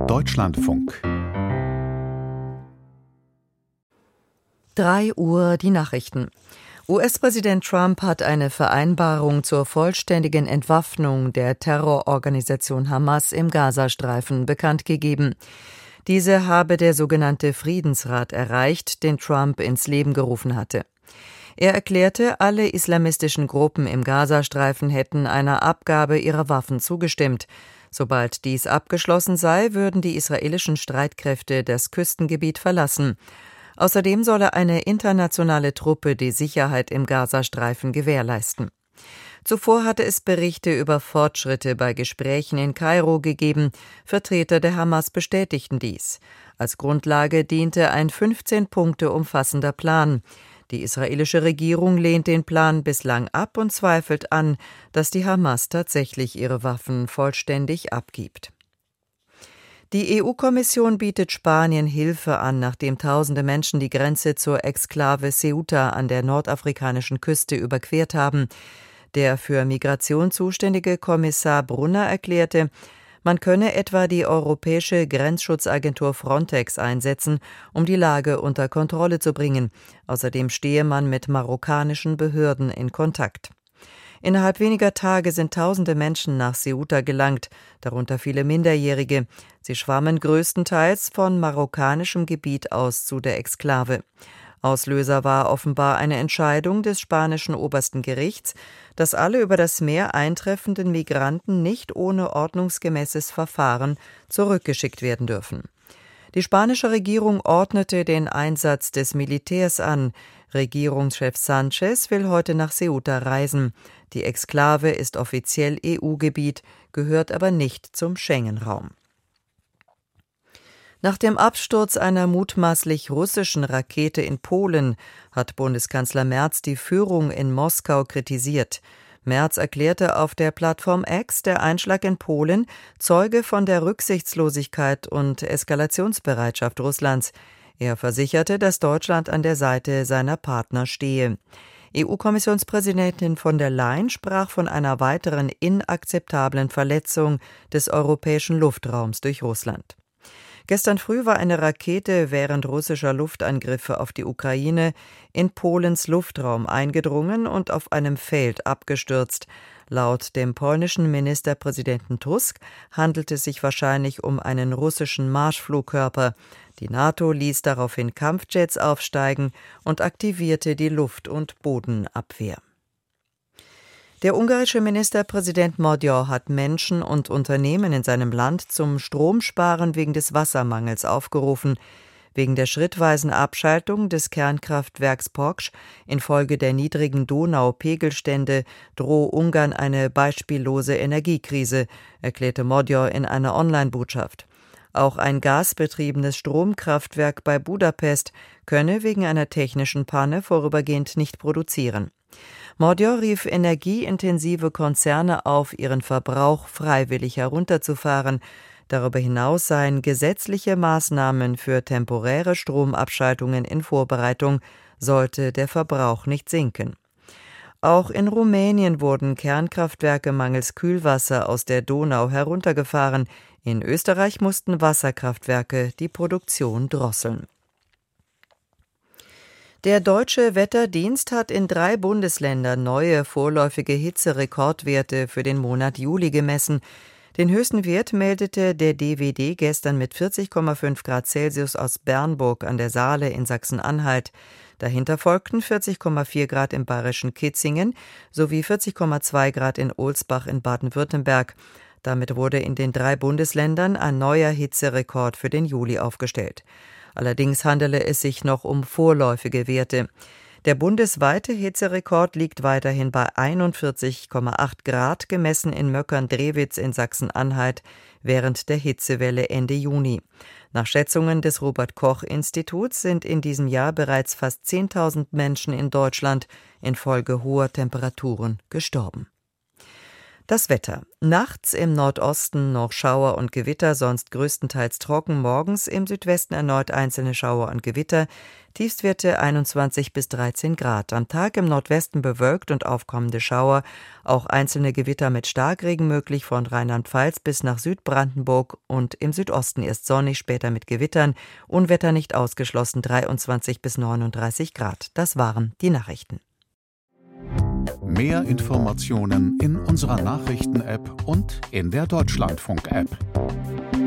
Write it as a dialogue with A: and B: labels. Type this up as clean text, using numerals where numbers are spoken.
A: Deutschlandfunk
B: 3 Uhr die Nachrichten. US-Präsident Trump hat eine Vereinbarung zur vollständigen Entwaffnung der Terrororganisation Hamas im Gazastreifen bekannt gegeben. Diese habe der sogenannte Friedensrat erreicht, den Trump ins Leben gerufen hatte. Er erklärte, alle islamistischen Gruppen im Gazastreifen hätten einer Abgabe ihrer Waffen zugestimmt. Sobald dies abgeschlossen sei, würden die israelischen Streitkräfte das Küstengebiet verlassen. Außerdem solle eine internationale Truppe die Sicherheit im Gazastreifen gewährleisten. Zuvor hatte es Berichte über Fortschritte bei Gesprächen in Kairo gegeben. Vertreter der Hamas bestätigten dies. Als Grundlage diente ein 15 Punkte umfassender Plan. Die israelische Regierung lehnt den Plan bislang ab und zweifelt an, dass die Hamas tatsächlich ihre Waffen vollständig abgibt. Die EU-Kommission bietet Spanien Hilfe an, nachdem tausende Menschen die Grenze zur Exklave Ceuta an der nordafrikanischen Küste überquert haben. Der für Migration zuständige Kommissar Brunner erklärte, man könne etwa die europäische Grenzschutzagentur Frontex einsetzen, um die Lage unter Kontrolle zu bringen. Außerdem stehe man mit marokkanischen Behörden in Kontakt. Innerhalb weniger Tage sind tausende Menschen nach Ceuta gelangt, darunter viele Minderjährige. Sie schwammen größtenteils von marokkanischem Gebiet aus zu der Exklave. Auslöser war offenbar eine Entscheidung des spanischen obersten Gerichts, dass alle über das Meer eintreffenden Migranten nicht ohne ordnungsgemäßes Verfahren zurückgeschickt werden dürfen. Die spanische Regierung ordnete den Einsatz des Militärs an. Regierungschef Sánchez will heute nach Ceuta reisen. Die Exklave ist offiziell EU-Gebiet, gehört aber nicht zum Schengen-Raum. Nach dem Absturz einer mutmaßlich russischen Rakete in Polen hat Bundeskanzler Merz die Führung in Moskau kritisiert. Merz erklärte auf der Plattform X, der Einschlag in Polen zeuge von der Rücksichtslosigkeit und Eskalationsbereitschaft Russlands. Er versicherte, dass Deutschland an der Seite seiner Partner stehe. EU-Kommissionspräsidentin von der Leyen sprach von einer weiteren inakzeptablen Verletzung des europäischen Luftraums durch Russland. Gestern früh war eine Rakete während russischer Luftangriffe auf die Ukraine in Polens Luftraum eingedrungen und auf einem Feld abgestürzt. Laut dem polnischen Ministerpräsidenten Tusk handelt es sich wahrscheinlich um einen russischen Marschflugkörper. Die NATO ließ daraufhin Kampfjets aufsteigen und aktivierte die Luft- und Bodenabwehr. Der ungarische Ministerpräsident Magyar hat Menschen und Unternehmen in seinem Land zum Stromsparen wegen des Wassermangels aufgerufen. Wegen der schrittweisen Abschaltung des Kernkraftwerks Poksch infolge der niedrigen Donaupegelstände drohe Ungarn eine beispiellose Energiekrise, erklärte Magyar in einer Online-Botschaft. Auch ein gasbetriebenes Stromkraftwerk bei Budapest könne wegen einer technischen Panne vorübergehend nicht produzieren. Magyar rief energieintensive Konzerne auf, ihren Verbrauch freiwillig herunterzufahren. Darüber hinaus seien gesetzliche Maßnahmen für temporäre Stromabschaltungen in Vorbereitung, sollte der Verbrauch nicht sinken. Auch in Rumänien wurden Kernkraftwerke mangels Kühlwasser aus der Donau heruntergefahren. In Österreich mussten Wasserkraftwerke die Produktion drosseln. Der Deutsche Wetterdienst hat in 3 Bundesländern neue vorläufige Hitzerekordwerte für den Monat Juli gemessen. Den höchsten Wert meldete der DWD gestern mit 40,5 Grad Celsius aus Bernburg an der Saale in Sachsen-Anhalt. Dahinter folgten 40,4 Grad im bayerischen Kitzingen sowie 40,2 Grad in Ohlsbach in Baden-Württemberg. Damit wurde in den 3 Bundesländern ein neuer Hitzerekord für den Juli aufgestellt. Allerdings handele es sich noch um vorläufige Werte. Der bundesweite Hitzerekord liegt weiterhin bei 41,8 Grad, gemessen in Möckern-Drewitz in Sachsen-Anhalt während der Hitzewelle Ende Juni. Nach Schätzungen des Robert-Koch-Instituts sind in diesem Jahr bereits fast 10.000 Menschen in Deutschland infolge hoher Temperaturen gestorben. Das Wetter. Nachts im Nordosten noch Schauer und Gewitter, sonst größtenteils trocken. Morgens im Südwesten erneut einzelne Schauer und Gewitter. Tiefstwerte 21 bis 13 Grad. Am Tag im Nordwesten bewölkt und aufkommende Schauer. Auch einzelne Gewitter mit Starkregen möglich von Rheinland-Pfalz bis nach Südbrandenburg und im Südosten erst sonnig, später mit Gewittern. Unwetter nicht ausgeschlossen 23 bis 39 Grad. Das waren die Nachrichten.
A: Mehr Informationen in unserer Nachrichten-App und in der Deutschlandfunk-App.